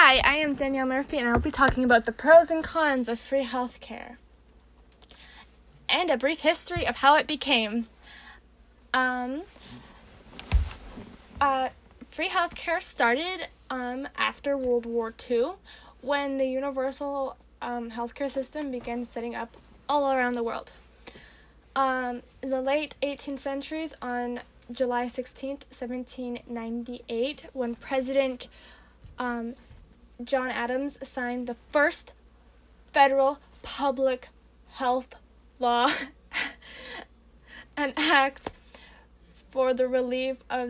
Hi, I am Danielle Murphy, and I'll be talking about the pros and cons of free healthcare and a brief history of how it became. Free healthcare started after World War II, when the universal healthcare system began setting up all around the world. In the late 18th centuries, on July 16th, 1798, when President John Adams signed the first federal public health law, an act for the relief of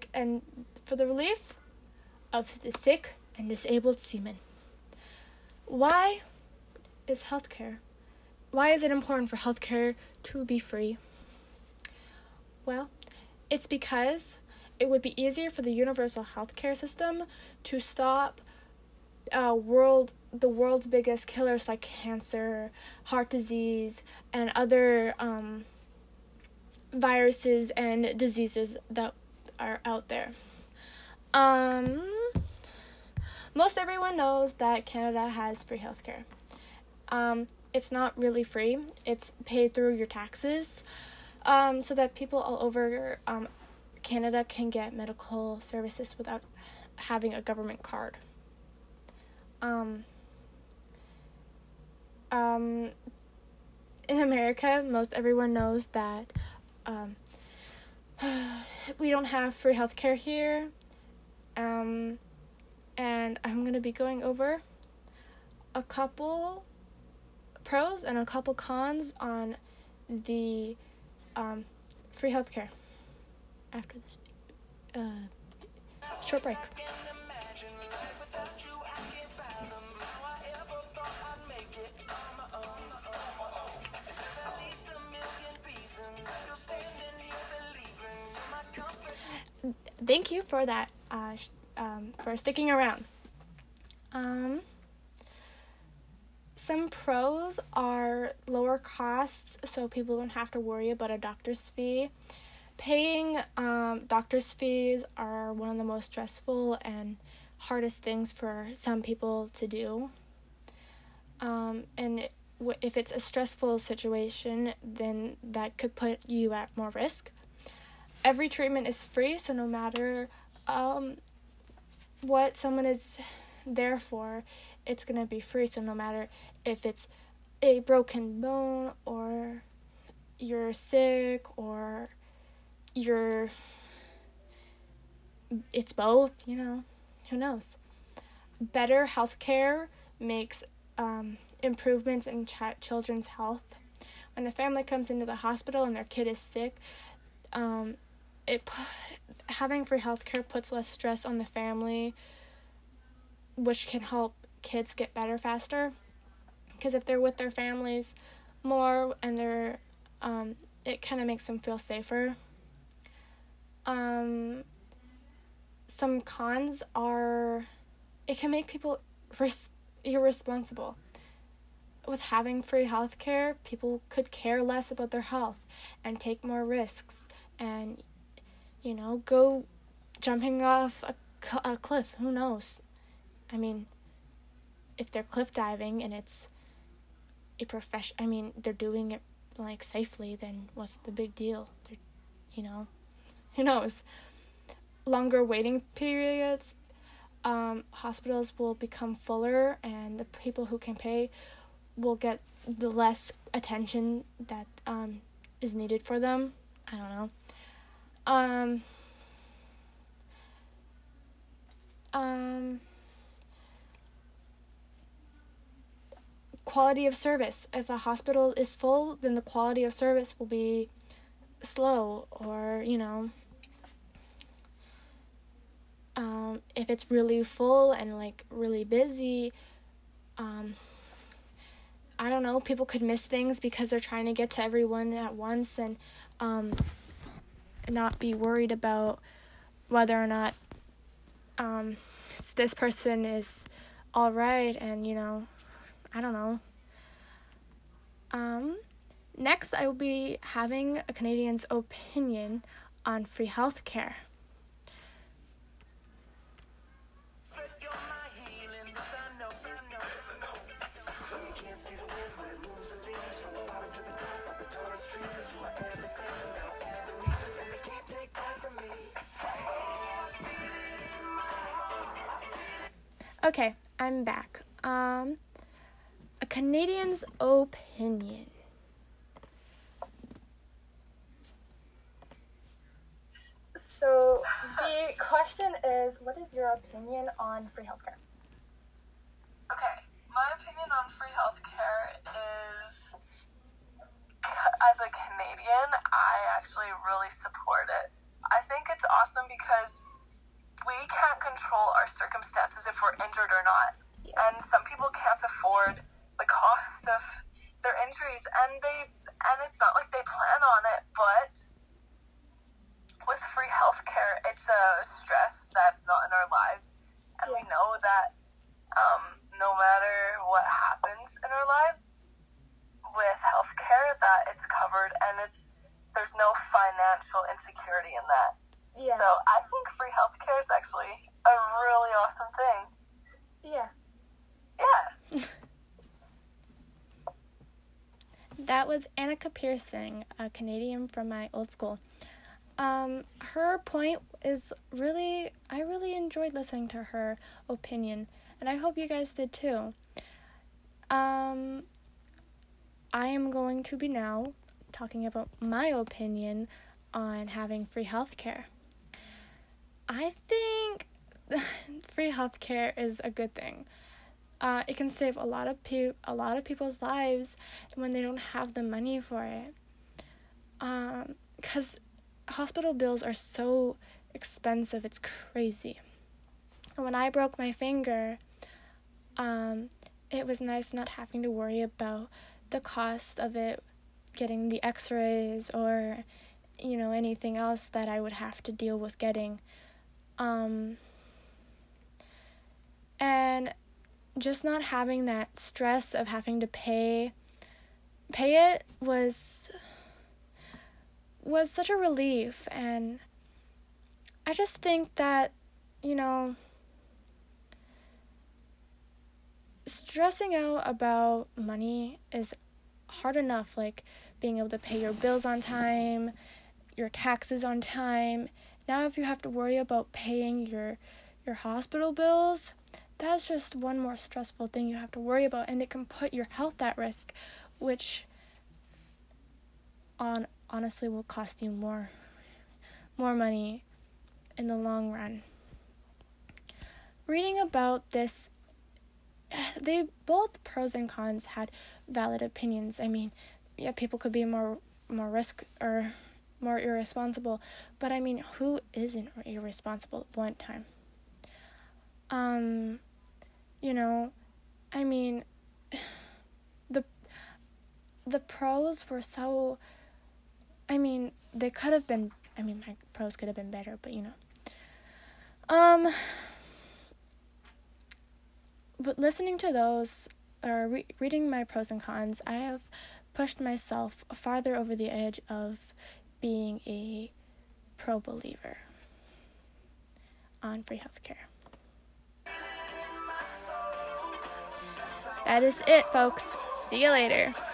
the sick and disabled seamen. Why is it important for healthcare to be free? Well, it's because it would be easier for the universal healthcare system to stop the world's biggest killers like cancer, heart disease, and other viruses and diseases that are out there. Most everyone knows that Canada has free healthcare. It's not really free. It's paid through your taxes, so that people all over Canada can get medical services without having a government card. In America, most everyone knows that we don't have free healthcare here, and I'm going to be going over a couple pros and a couple cons on the free healthcare after this short break. Thank you for that, for sticking around. Some pros are lower costs, so people don't have to worry about a doctor's fee. Paying doctor's fees are one of the most stressful and hardest things for some people to do. If it's a stressful situation, then that could put you at more risk. Every treatment is free, so no matter what someone is there for, it's going to be free. So no matter if it's a broken bone or you're sick or it's both, who knows. Better healthcare makes improvements in children's health. When a family comes into the hospital and their kid is sick, having free healthcare puts less stress on the family, which can help kids get better faster. Because if they're with their families more and it kind of makes them feel safer. Some cons are it can make people irresponsible. With having free healthcare, people could care less about their health and take more risks and, go jumping off a cliff. Who knows? I mean, if they're cliff diving and it's a profession, they're doing it safely, then what's the big deal? Who knows? Longer waiting periods, hospitals will become fuller, and the people who can pay will get the less attention that is needed for them. I don't know. Quality of service. If a hospital is full, then the quality of service will be slow, or, if it's really full and, really busy, I don't know, people could miss things because they're trying to get to everyone at once and not be worried about whether or not this person is all right, and, I don't know. Next, I will be having a Canadian's opinion on free healthcare. Okay, I'm back. A Canadian's opinion. So, the question is, what is your opinion on free healthcare? Okay, my opinion on free healthcare is, as a Canadian, I actually really support it. I think it's awesome because we can't control our circumstances if we're injured or not. Yeah. And some people can't afford the cost of their injuries, and it's not like they plan on it, but with free healthcare, it's a stress that's not in our lives, and we know that no matter what happens in our lives with healthcare, that it's covered, and there's no financial insecurity in that. Yeah. So I think free healthcare is actually a really awesome thing. Yeah. Yeah. That was Annika Pearson, a Canadian from my old school. Her point is I really enjoyed listening to her opinion, and I hope you guys did too. I am going to be now talking about my opinion on having free healthcare. I think free healthcare is a good thing. It can save a lot of people's lives when they don't have the money for it. Because hospital bills are so expensive, it's crazy. When I broke my finger, it was nice not having to worry about the cost of it, getting the x-rays or, anything else that I would have to deal with getting. And just not having that stress of having to pay it was such a relief. And I just think that, stressing out about money is hard enough, like being able to pay your bills on time, your taxes on time. Now if you have to worry about paying your hospital bills, that's just one more stressful thing you have to worry about, and it can put your health at risk, which honestly will cost you more money in the long run. Reading about this, they both pros and cons had valid opinions. I mean, yeah, people could be more risk or more irresponsible, but I mean, who isn't irresponsible at one time? I mean, the pros were so, they could have been, my pros could have been better, but but listening to those, or reading my pros and cons, I have pushed myself farther over the edge of being a pro-believer on free healthcare. That is it, folks. See you later.